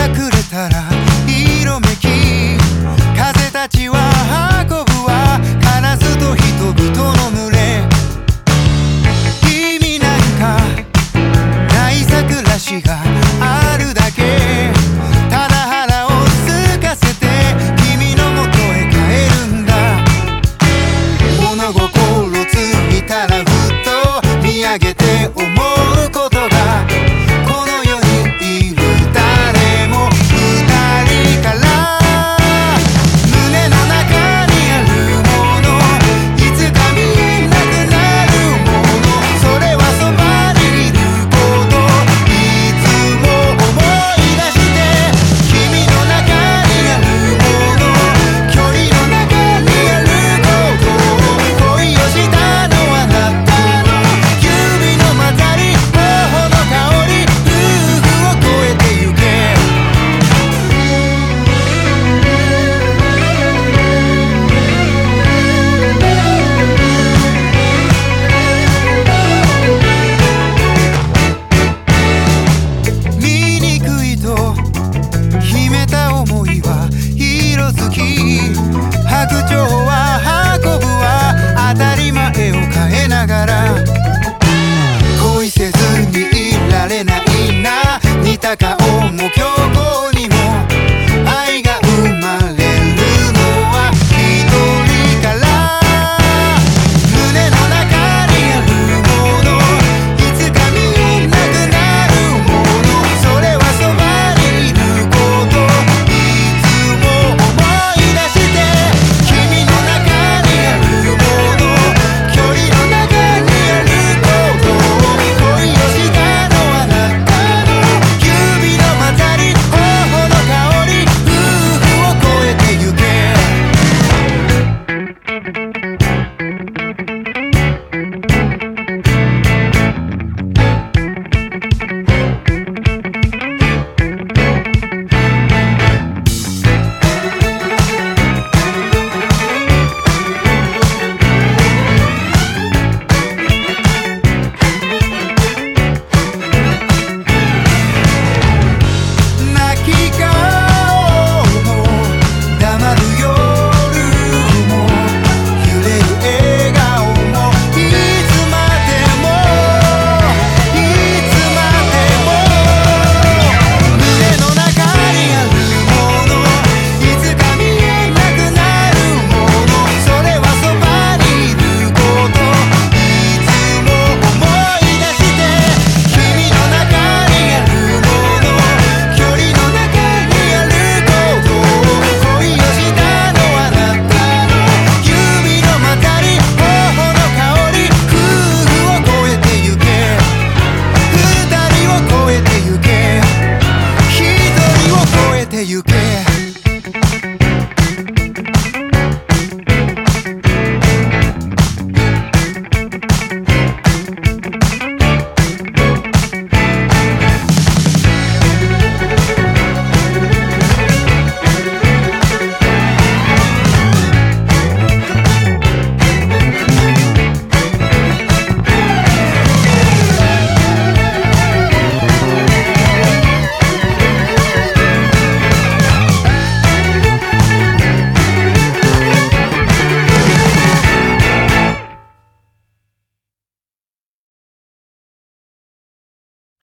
隠れたら色めき風たちは運ぶわカラスと人々の群れ意味なんかない桜しがあるだけただ腹を空かせて君のもとへ帰るんだ物心ついたらふっと見上げて思うことがこの世にいる誰も二人から胸の中にあるものいつか見えなくなるものそれはそばにいることいつも思い出して君の中にあるもの距離の中にあること恋をしたのはあなたの指の混ざり頬の香り夫婦を超えてゆけ醜いと秘めた想いは色づき白鳥は運ぶわ当たり前を変えながら恋せずにいられないな似た顔も強行にも愛が生まれるのは一人から胸の中にあるものいつか見えなくなるものそれはそばにいることいつも思い出して君の中にあるもの距離の中にあること恋をしたのはあなたの指の混ざり頬の香り夫婦を超えてゆけ泣き顔も黙る夜も揺れる笑顔もいつまでもいつまでも胸の中にあるものいつか見えなくなるものそれはそばにいることいつも思い出して君の中にあるもの距離の中にあること恋をしたのはあなたの指の混ざり頬の香り夫婦を超えてゆけ二人を超えてゆけ一人を超えてゆけ